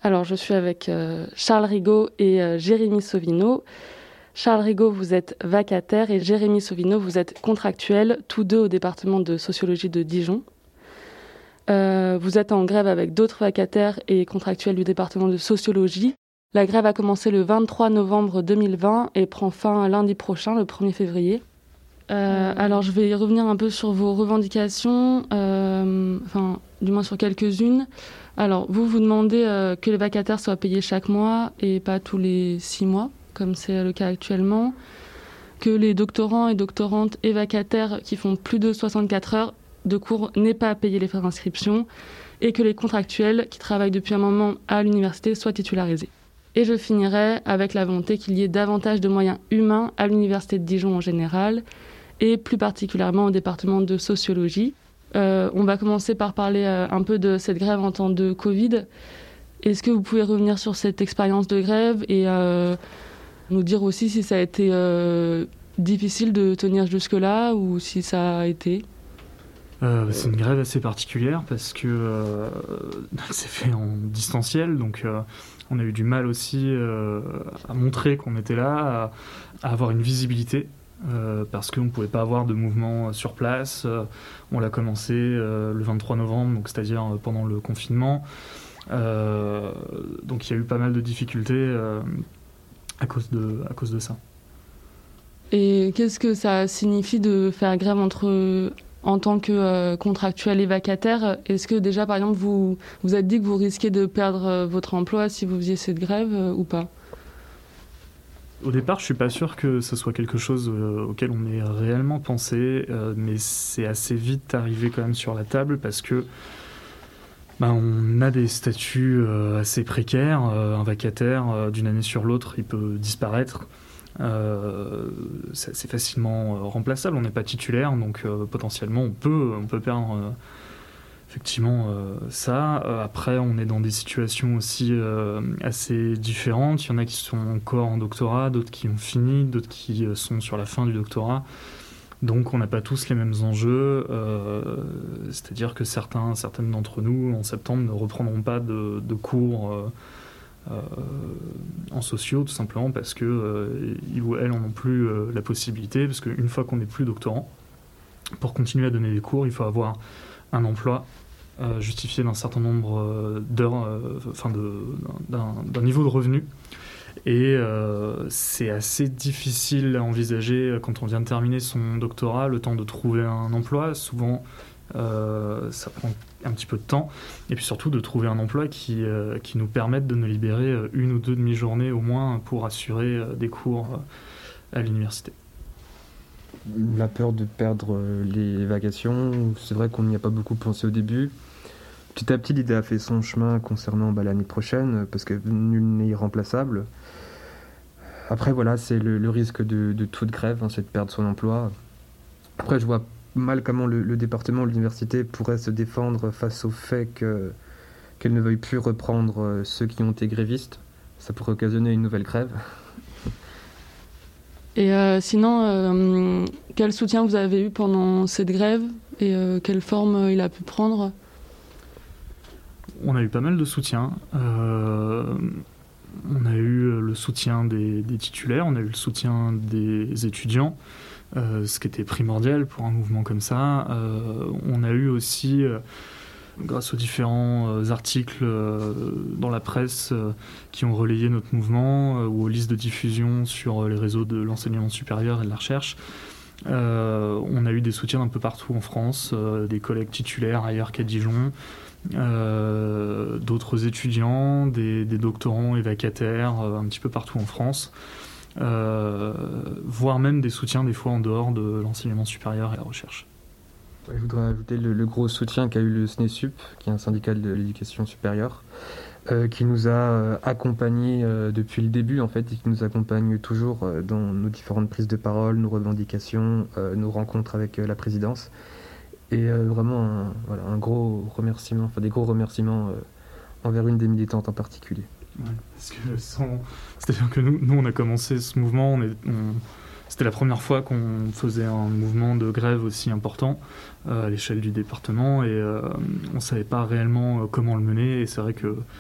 Alors, je suis avec Charles Rigaud et Jérémy Sauvino. Charles Rigaud, vous êtes vacataire et Jérémy Sauvino, vous êtes contractuel, tous deux au département de sociologie de Dijon. Vous êtes en grève avec d'autres vacataires et contractuels du département de sociologie. La grève a commencé le 23 novembre 2020 et prend fin lundi prochain, le 1er février. Alors, je vais revenir un peu sur vos revendications, du moins sur quelques-unes. Alors, vous demandez que les vacataires soient payés chaque mois et pas tous les 6 mois, comme c'est le cas actuellement. Que les doctorants et doctorantes et vacataires qui font plus de 64 heures de cours n'aient pas à payer les frais d'inscription. Et que les contractuels qui travaillent depuis un moment à l'université soient titularisés. Et je finirai avec la volonté qu'il y ait davantage de moyens humains à l'université de Dijon en général, et plus particulièrement au département de sociologie. On va commencer par parler un peu de cette grève en temps de Covid. Est-ce que vous pouvez revenir sur cette expérience de grève et nous dire aussi si ça a été difficile de tenir jusque-là ou si ça a été? C'est une grève assez particulière parce que c'est fait en distanciel, donc on a eu du mal aussi à montrer qu'on était là, à avoir une visibilité. Parce qu'on ne pouvait pas avoir de mouvement sur place. On l'a commencé le 23 novembre, donc c'est-à-dire pendant le confinement. Donc il y a eu pas mal de difficultés à cause de ça. Et qu'est-ce que ça signifie de faire grève en tant que contractuel et vacataire? Est-ce que déjà, par exemple, vous êtes dit que vous risquez de perdre votre emploi si vous faisiez cette grève ou pas? Au départ, je suis pas sûr que ce soit quelque chose auquel on ait réellement pensé, mais c'est assez vite arrivé quand même sur la table parce que on a des statuts assez précaires. Un vacataire, d'une année sur l'autre, il peut disparaître. C'est facilement remplaçable. On n'est pas titulaire, donc potentiellement on peut perdre effectivement ça. Après, on est dans des situations aussi assez différentes. Il y en a qui sont encore en doctorat, d'autres qui ont fini, d'autres qui sont sur la fin du doctorat. Donc on n'a pas tous les mêmes enjeux. C'est-à-dire que certaines d'entre nous, en septembre, ne reprendront pas de cours en sociaux, tout simplement parce qu'ils ou elles n'en ont plus la possibilité. Parce qu'une fois qu'on n'est plus doctorant, pour continuer à donner des cours, il faut avoir un emploi justifié d'un certain nombre d'heures, d'un niveau de revenu. Et c'est assez difficile à envisager quand on vient de terminer son doctorat, le temps de trouver un emploi. Souvent, ça prend un petit peu de temps. Et puis surtout de trouver un emploi qui nous permette de nous libérer 1 ou 2 demi-journées au moins pour assurer des cours à l'université. La peur de perdre les vacations, c'est vrai qu'on n'y a pas beaucoup pensé au début. Petit à petit, l'idée a fait son chemin concernant l'année prochaine, parce que nul n'est irremplaçable. Après, voilà, c'est le risque de toute grève, c'est de perdre son emploi. Après, je vois mal comment le département, l'université pourrait se défendre face au fait qu'elle ne veuille plus reprendre ceux qui ont été grévistes. Ça pourrait occasionner une nouvelle grève. Et sinon, quel soutien vous avez eu pendant cette grève et quelle forme il a pu prendre? On a eu pas mal de soutien. On a eu le soutien des titulaires, on a eu le soutien des étudiants, ce qui était primordial pour un mouvement comme ça. On a eu aussi, grâce aux différents articles dans la presse qui ont relayé notre mouvement ou aux listes de diffusion sur les réseaux de l'enseignement supérieur et de la recherche, on a eu des soutiens un peu partout en France, des collègues titulaires ailleurs qu'à Dijon, d'autres étudiants, des doctorants et vacataires un petit peu partout en France, voire même des soutiens des fois en dehors de l'enseignement supérieur et la recherche. Je voudrais ajouter le gros soutien qu'a eu le SNESUP, qui est un syndicat de l'éducation supérieure, qui nous a accompagnés depuis le début en fait, et qui nous accompagne toujours dans nos différentes prises de parole, nos revendications, nos rencontres avec la présidence. Et vraiment un gros remerciement, des gros remerciements envers une des militantes en particulier. Ouais, parce que c'est-à-dire que nous on a commencé ce mouvement, c'était la première fois qu'on faisait un mouvement de grève aussi important à l'échelle du département et on ne savait pas réellement comment le mener. Et c'est vrai que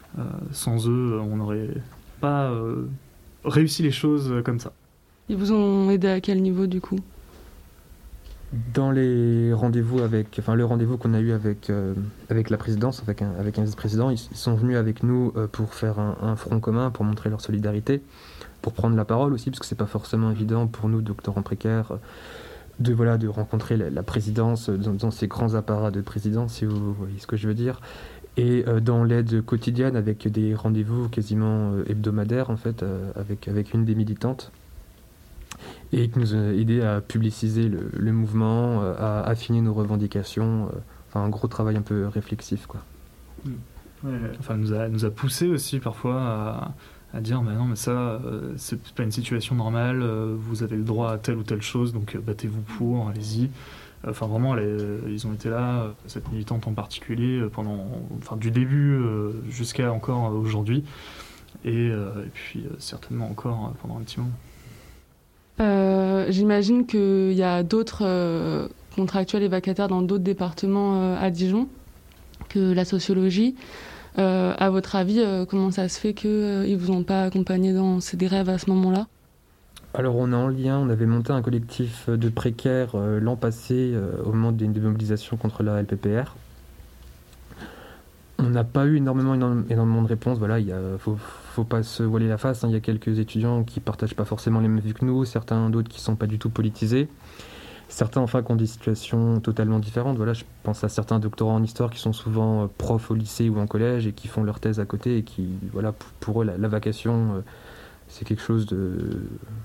Sans eux, on n'aurait pas réussi les choses comme ça. Ils vous ont aidé à quel niveau du coup ? Dans les rendez-vous le rendez-vous qu'on a eu avec la présidence, avec un vice-président, ils sont venus avec nous pour faire un front commun, pour montrer leur solidarité, pour prendre la parole aussi, parce que c'est pas forcément évident pour nous, doctorants précaires, de rencontrer la présidence dans ces grands apparats de présidence, si vous voyez ce que je veux dire. Et dans l'aide quotidienne, avec des rendez-vous quasiment hebdomadaires, en fait, avec une des militantes, et qui nous a aidé à publiciser le mouvement, à affiner nos revendications, un gros travail un peu réflexif, quoi. Ouais, nous a poussé aussi parfois à dire non mais ça c'est pas une situation normale, vous avez le droit à telle ou telle chose, donc battez-vous pour, allez-y. Vraiment ils ont été là, cette militante en particulier, du début jusqu'à encore aujourd'hui, et puis certainement encore pendant un petit moment. J'imagine qu'il y a d'autres contractuels et vacataires dans d'autres départements à Dijon que la sociologie. À votre avis, comment ça se fait qu'ils ne vous ont pas accompagné dans ces grèves à ce moment-là ? Alors on est en lien, on avait monté un collectif de précaires l'an passé au moment d'une démobilisation contre la LPPR. On n'a pas eu énormément de réponses. Voilà, faut pas se voiler la face, hein. Il y a quelques étudiants qui partagent pas forcément les mêmes vues que nous, certains d'autres qui sont pas du tout politisés, certains qui ont des situations totalement différentes. Voilà, je pense à certains doctorants en histoire qui sont souvent profs au lycée ou en collège et qui font leur thèse à côté et qui, voilà, pour eux la vacation c'est quelque chose de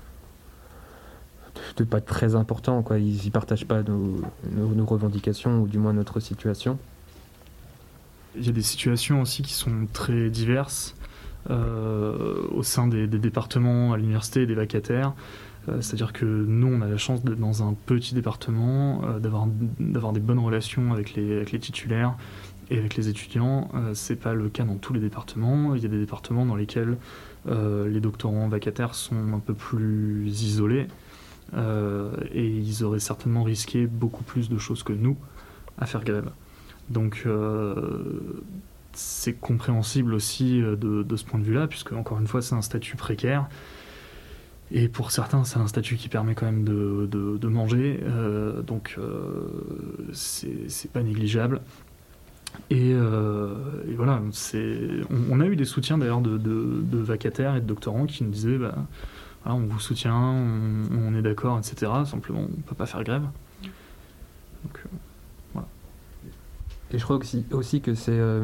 pas très important, quoi. Ils partagent pas nos revendications, ou du moins notre situation. Il y a des situations aussi qui sont très diverses au sein des départements à l'université, des vacataires. C'est-à-dire que nous, on a la chance d'être dans un petit département, d'avoir des bonnes relations avec les titulaires et avec les étudiants. C'est pas le cas dans tous les départements. Il y a des départements dans lesquels les doctorants vacataires sont un peu plus isolés, et ils auraient certainement risqué beaucoup plus de choses que nous à faire grève. Donc c'est compréhensible aussi de ce point de vue-là, puisque encore une fois c'est un statut précaire, et pour certains c'est un statut qui permet quand même de manger, donc c'est pas négligeable. Et voilà, on a eu des soutiens d'ailleurs de vacataires et de doctorants qui nous disaient voilà, on vous soutient, on est d'accord, etc. Simplement on peut pas faire grève. Donc voilà. Et je crois aussi que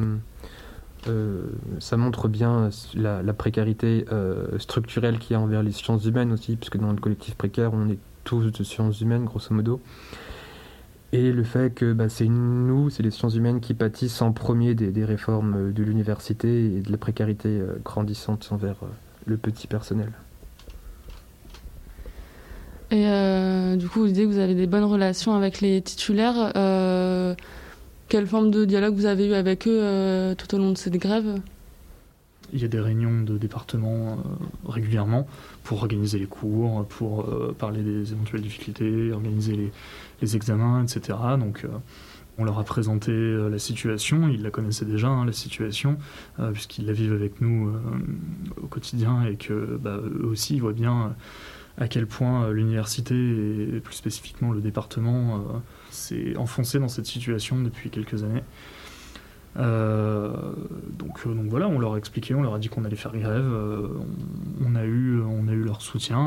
ça montre bien la précarité structurelle qu'il y a envers les sciences humaines aussi, puisque dans le collectif précaire, on est tous de sciences humaines, grosso modo. Et le fait que c'est les sciences humaines qui pâtissent en premier des réformes de l'université et de la précarité grandissante envers le petit personnel. Et du coup, vous disiez que vous avez des bonnes relations avec les titulaires. Quelle forme de dialogue vous avez eu avec eux tout au long de cette grève ? Il y a des réunions de département régulièrement pour organiser les cours, pour parler des éventuelles difficultés, organiser les examens, etc. Donc on leur a présenté la situation, ils la connaissaient déjà, la situation, puisqu'ils la vivent avec nous au quotidien, et que eux aussi ils voient bien à quel point l'université et plus spécifiquement le département s'est enfoncé dans cette situation depuis quelques années. Donc voilà, on leur a expliqué, on leur a dit qu'on allait faire grève, on a eu leur soutien,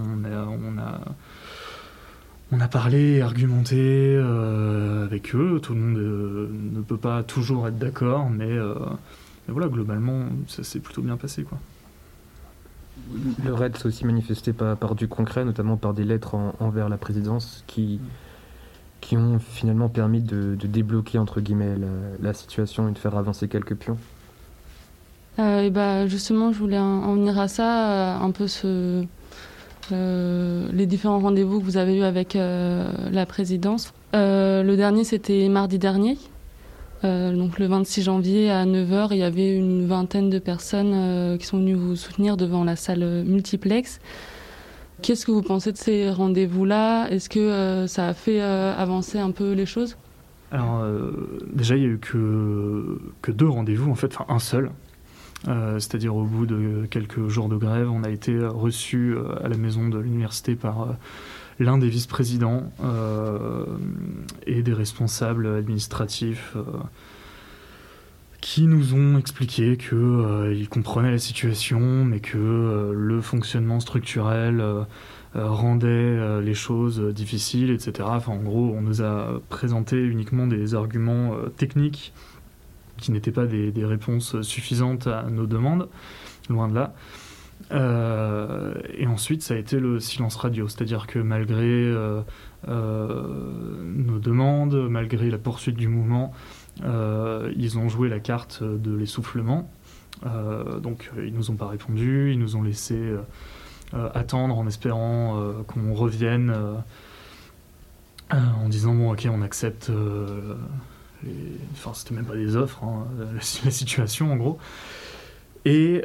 on a parlé, argumenté avec eux. Tout le monde ne peut pas toujours être d'accord, mais voilà, globalement ça s'est plutôt bien passé, quoi. Le RAID s'est aussi manifesté par du concret, notamment par des lettres envers la présidence qui ont finalement permis de débloquer entre guillemets la situation et de faire avancer quelques pions. Justement, je voulais en venir à ça, un peu les différents rendez-vous que vous avez eus avec la présidence. Le dernier, c'était mardi dernier. Donc le 26 janvier à 9h, il y avait une vingtaine de personnes qui sont venues vous soutenir devant la salle multiplex. Qu'est-ce que vous pensez de ces rendez-vous-là ? Est-ce que ça a fait avancer un peu les choses ? Alors déjà, il n'y a eu que 2 rendez-vous, en fait, enfin un seul. c'est-à-dire au bout de quelques jours de grève, on a été reçus à la maison de l'université par l'un des vice-présidents et des responsables administratifs qui nous ont expliqué qu'ils comprenaient la situation, mais que le fonctionnement structurel rendait les choses difficiles, etc. Enfin, en gros, on nous a présenté uniquement des arguments techniques qui n'étaient pas des réponses suffisantes à nos demandes, loin de là. Et ensuite, ça a été le silence radio, c'est-à-dire que malgré nos demandes, malgré la poursuite du mouvement, ils ont joué la carte de l'essoufflement. Donc ils nous ont pas répondu, ils nous ont laissé attendre en espérant qu'on revienne en disant bon ok on accepte enfin c'était même pas des offres hein, la situation en gros. Et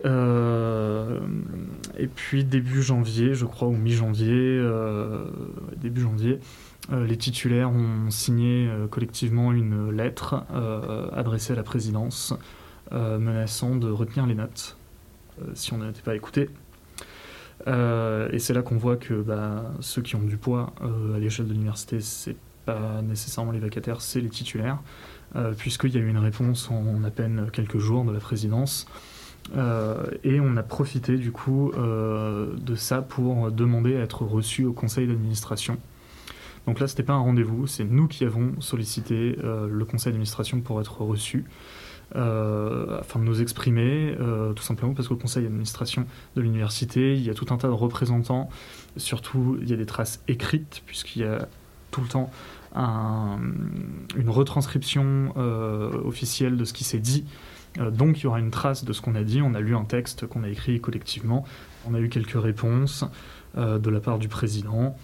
puis début janvier, je crois, ou mi-janvier, début janvier, les titulaires ont signé collectivement une lettre adressée à la présidence menaçant de retenir les notes si on n'était pas écouté. Et c'est là qu'on voit que ceux qui ont du poids à l'échelle de l'université, c'est pas nécessairement les vacataires, c'est les titulaires, puisqu'il y a eu une réponse en à peine quelques jours de la présidence. Et on a profité du coup de ça pour demander à être reçus au conseil d'administration. Donc là, c'était pas un rendez-vous, c'est nous qui avons sollicité le conseil d'administration pour être reçus, afin de nous exprimer, tout simplement parce qu'au conseil d'administration de l'université, il y a tout un tas de représentants, surtout il y a des traces écrites, puisqu'il y a tout le temps une retranscription officielle de ce qui s'est dit. Donc il y aura une trace de ce qu'on a dit, on a lu un texte qu'on a écrit collectivement, on a eu quelques réponses de la part du président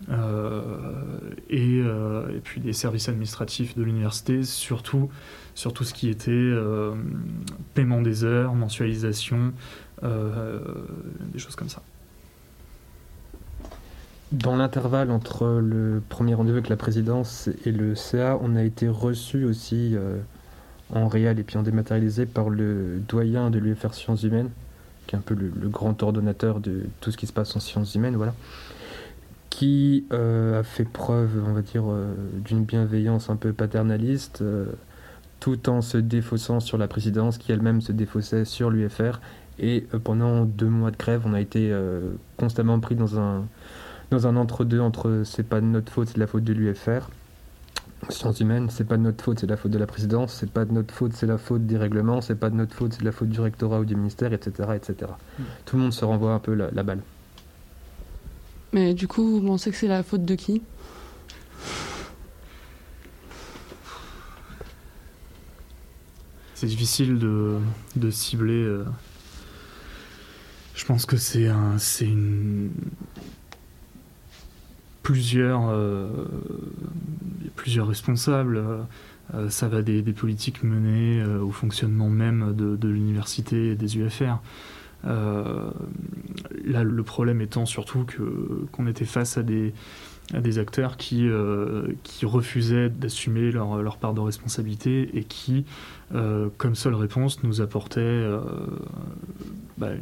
et puis des services administratifs de l'université, surtout ce qui était paiement des heures, mensualisation, des choses comme ça. Dans l'intervalle entre le premier rendez-vous avec la présidence et le CA, on a été reçu aussi en réel et puis en dématérialisé par le doyen de l'UFR Sciences Humaines, qui est un peu le grand ordonnateur de tout ce qui se passe en sciences humaines, voilà, qui a fait preuve, on va dire, d'une bienveillance un peu paternaliste, tout en se défaussant sur la présidence, qui elle-même se défaussait sur l'UFR. Et pendant 2 mois de grève, on a été constamment pris dans un entre-deux entre c'est pas de notre faute, c'est de la faute de l'UFR. Sciences humaines, c'est pas de notre faute, c'est de la faute de la présidence, c'est pas de notre faute, c'est la faute des règlements, c'est pas de notre faute, c'est de la faute du rectorat ou du ministère, etc. etc. Tout le monde se renvoie un peu la balle. Mais du coup, vous pensez que c'est la faute de qui ? C'est difficile de cibler. Je pense que c'est plusieurs responsables. Ça va des politiques menées au fonctionnement même de l'université et des UFR. Là, le problème étant surtout qu'on était face à des acteurs qui refusaient d'assumer leur part de responsabilité et qui, comme seule réponse, nous apportaient le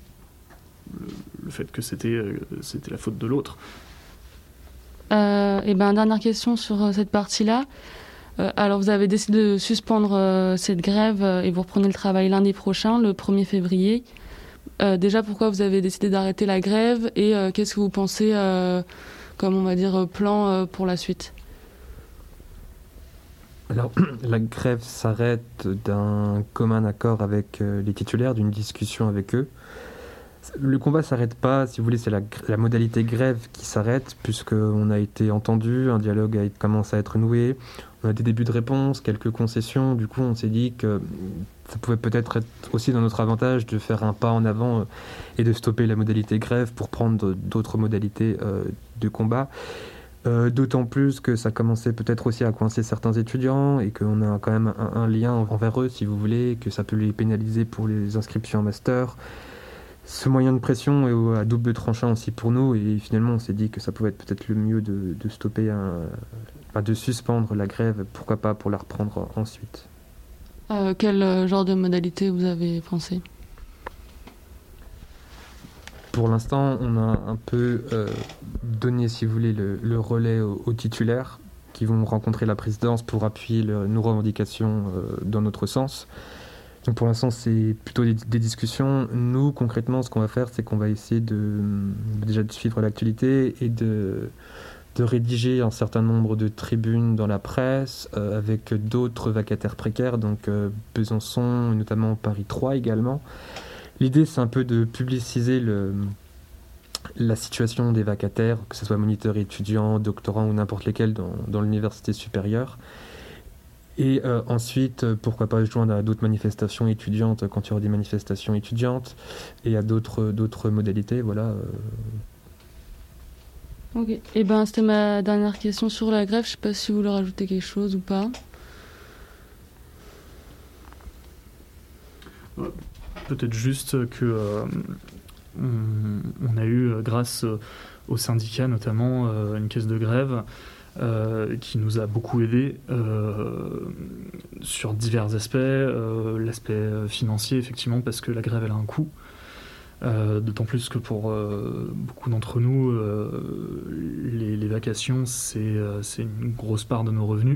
fait que c'était la faute de l'autre. Dernière question sur cette partie-là. Alors, vous avez décidé de suspendre cette grève et vous reprenez le travail lundi prochain, le 1er février. Déjà, pourquoi vous avez décidé d'arrêter la grève et qu'est-ce que vous pensez, comme on va dire, plan pour la suite ? Alors, la grève s'arrête d'un commun accord avec les titulaires, d'une discussion avec eux. Le combat ne s'arrête pas, si vous voulez, c'est la modalité grève qui s'arrête, puisqu'on a été entendu, un dialogue commence à être noué, on a des débuts de réponse, quelques concessions, du coup on s'est dit que ça pouvait peut-être être aussi dans notre avantage de faire un pas en avant et de stopper la modalité grève pour prendre d'autres modalités de combat. D'autant plus que ça commençait peut-être aussi à coincer certains étudiants et qu'on a quand même un lien envers eux, si vous voulez, que ça peut les pénaliser pour les inscriptions en master. Ce moyen de pression est à double tranchant aussi pour nous et finalement on s'est dit que ça pouvait être peut-être le mieux de stopper, de suspendre la grève, pourquoi pas pour la reprendre ensuite. Quel genre de modalité vous avez pensé ? pour l'instant, on a un peu donné, si vous voulez, le relais aux titulaires qui vont rencontrer la présidence pour appuyer nos revendications dans notre sens. Donc pour l'instant, c'est plutôt des discussions. Nous, concrètement, ce qu'on va faire, c'est qu'on va essayer déjà de suivre l'actualité et de rédiger un certain nombre de tribunes dans la presse avec d'autres vacataires précaires, donc Besançon, notamment Paris 3 également. L'idée, c'est un peu de publiciser la situation des vacataires, que ce soit moniteurs, étudiants, doctorants ou n'importe lesquels dans l'université supérieure. Et ensuite, pourquoi pas se joindre à d'autres manifestations étudiantes quand il y aura des manifestations étudiantes et à d'autres modalités, voilà. Ok, et ben c'était ma dernière question sur la grève. Je sais pas si vous voulez rajouter quelque chose ou pas. Peut-être juste que on a eu, grâce aux syndicats notamment, une caisse de grève qui nous a beaucoup aidés sur divers aspects. L'aspect financier, effectivement, parce que la grève, elle a un coût. D'autant plus que pour beaucoup d'entre nous, les vacations, c'est une grosse part de nos revenus.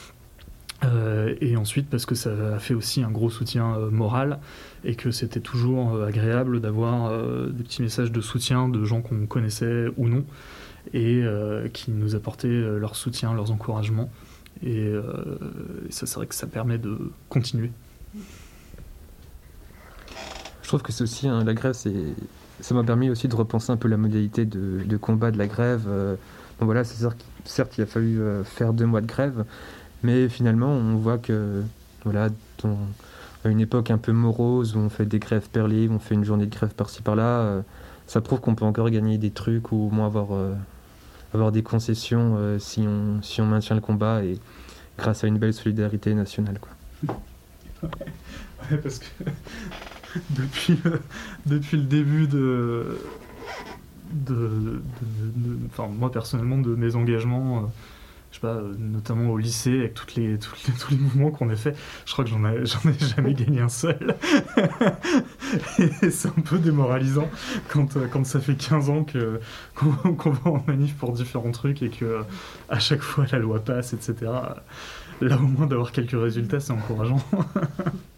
Et ensuite parce que ça a fait aussi un gros soutien moral et que c'était toujours agréable d'avoir des petits messages de soutien de gens qu'on connaissait ou non et qui nous apportaient leur soutien, leurs encouragements. Et ça, c'est vrai que ça permet de continuer. Je trouve que c'est aussi, la grève, ça m'a permis aussi de repenser un peu la modalité de combat de la grève. Bon voilà, c'est certes, il a fallu faire 2 mois de grève, mais finalement, on voit que, voilà, à une époque un peu morose, où on fait des grèves perlées, où on fait une journée de grève par-ci par-là, ça prouve qu'on peut encore gagner des trucs ou au moins avoir des concessions si on maintient le combat et grâce à une belle solidarité nationale, quoi. Ouais, parce que depuis le début enfin, moi personnellement, de mes engagements, je sais pas, notamment au lycée, avec tous les mouvements qu'on a fait, je crois que j'en ai jamais gagné un seul. Et c'est un peu démoralisant quand ça fait 15 ans qu'on va en manif pour différents trucs et que à chaque fois la loi passe, etc. Là, au moins, d'avoir quelques résultats, c'est encourageant.